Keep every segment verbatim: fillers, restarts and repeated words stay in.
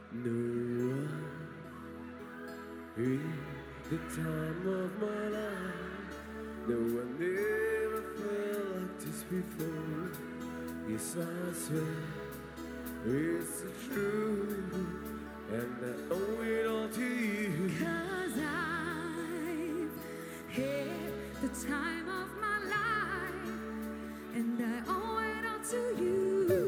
No one in the time of my life. No one ever felt like this before. Yes, I swear it's the truth, and I owe it all to you. 'Cause I've had the time of my life, and I owe it all to you.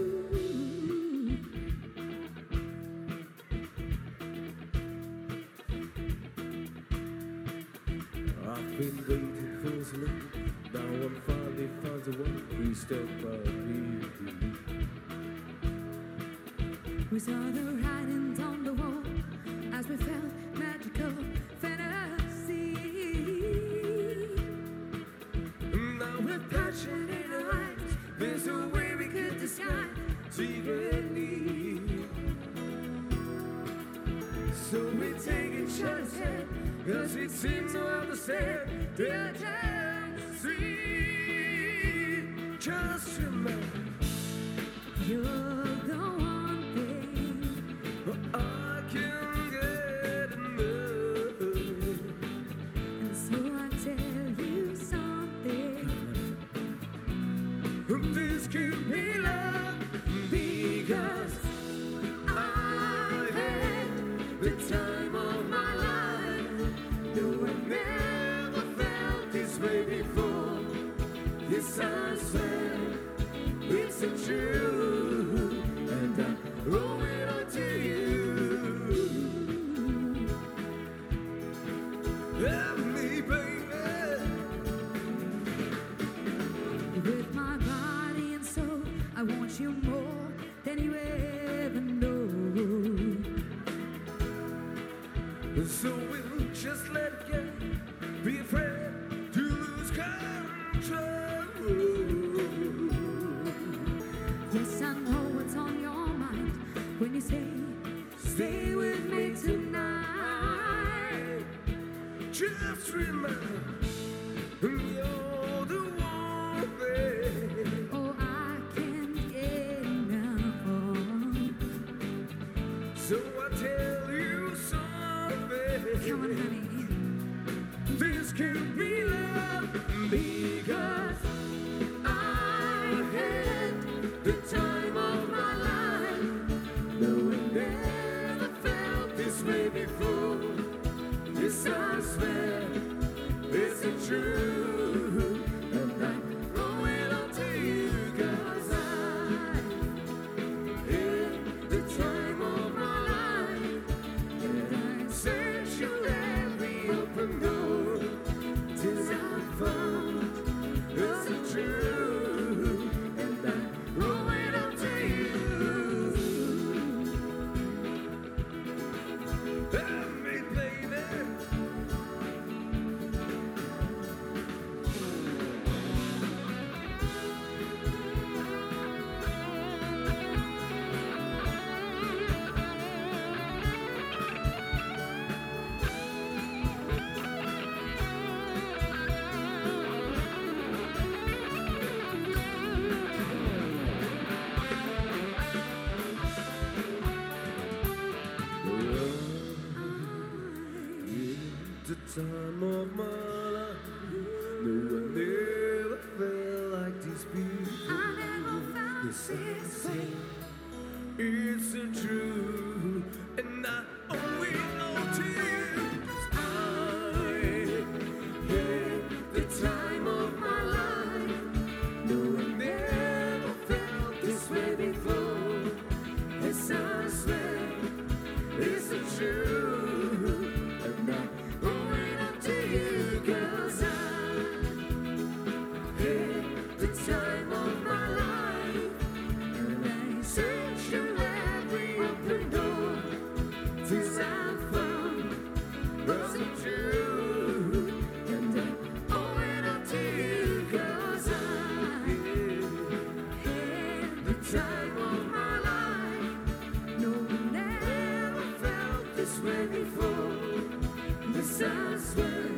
I've been waiting for so long. Now I'm finally found the one who stood by me. We saw the writings on the wall as we felt magical fantasy. Now with passion in our eyes, there's a way we could disguise secretly. So we take a chance, cause it seems to understand the urgency. Just remember, You're the one thing I can get enough. and so I tell you something. This could be love, because I've had the time of my life. No one never felt this way before. Yes, I swear it's the truth, and I owe it all to you. Love me, baby. With my body and soul, I want you more than you ever know. So we'll just let it go. Be afraid to lose control. Yes, I know what's on your mind when you say, stay with me tonight. Just remember, you're the one thing. Oh, I can't get enough of. So I tell you something. Come on, honey. This could be love, because I've had the time of my life. No one ever felt this way before. Yes, I swear it's the truth, and I owe it all to you. 'Cause I've had the time of my life, and I search your every open door till I found it's the truth, and I owe it all to you. Love me, baby. The time of my life, no one ever felt like this before. I never felt Yes, I this say way. it's the truth, and I owe it all to you. 'Cause I had the time of my life. No one ever felt this way before. Yes, I swear it's the truth, and I owe it all to you. 'Cause I had the time of my life, and I searched through every open door till I found was the truth, and I owe it all to you. 'Cause I had the time of my life. No one ever felt this way before. Yes, I swear